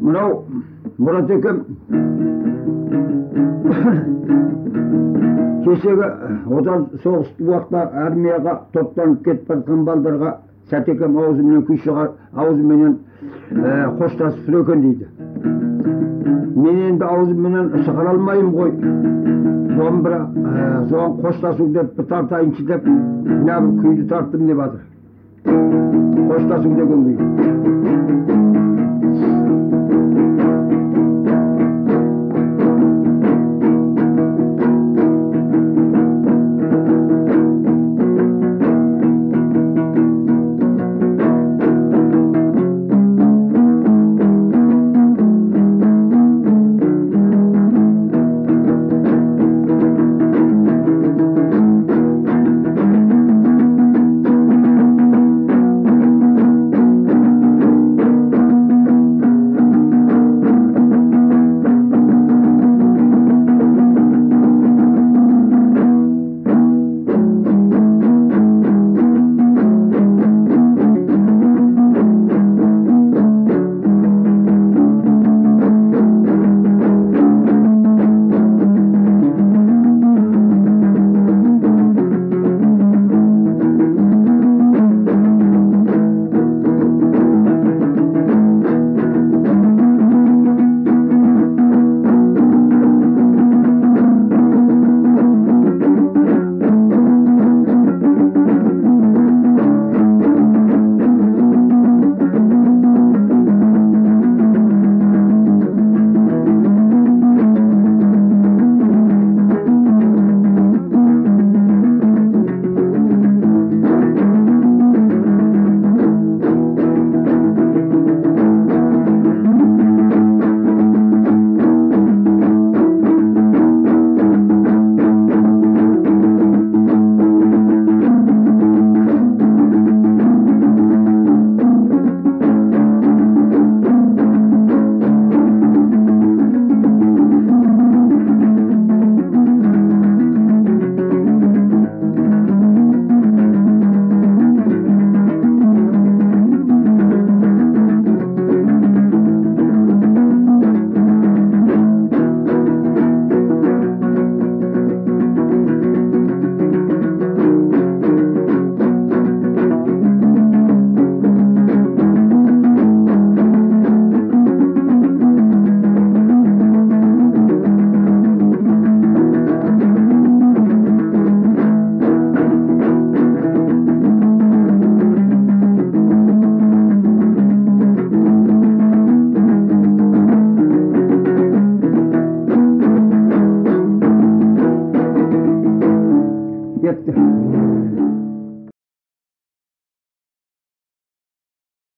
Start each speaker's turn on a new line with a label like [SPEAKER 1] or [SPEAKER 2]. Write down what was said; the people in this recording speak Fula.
[SPEAKER 1] Mınau Murat Ekem kechegi Otan soğuş uақытта armiyaga toplанып кетип бараткан балдарга Сәтекем аузы менен күй чыгар, аузы менен кошташып сүрөкөн дейди. Мен енді аузым менен чыгара алмайм ғой. Соған кошташуу деп bir тартайынчы деп мына bir күйдү тарттым деп атыр. Кошташуу деген күй.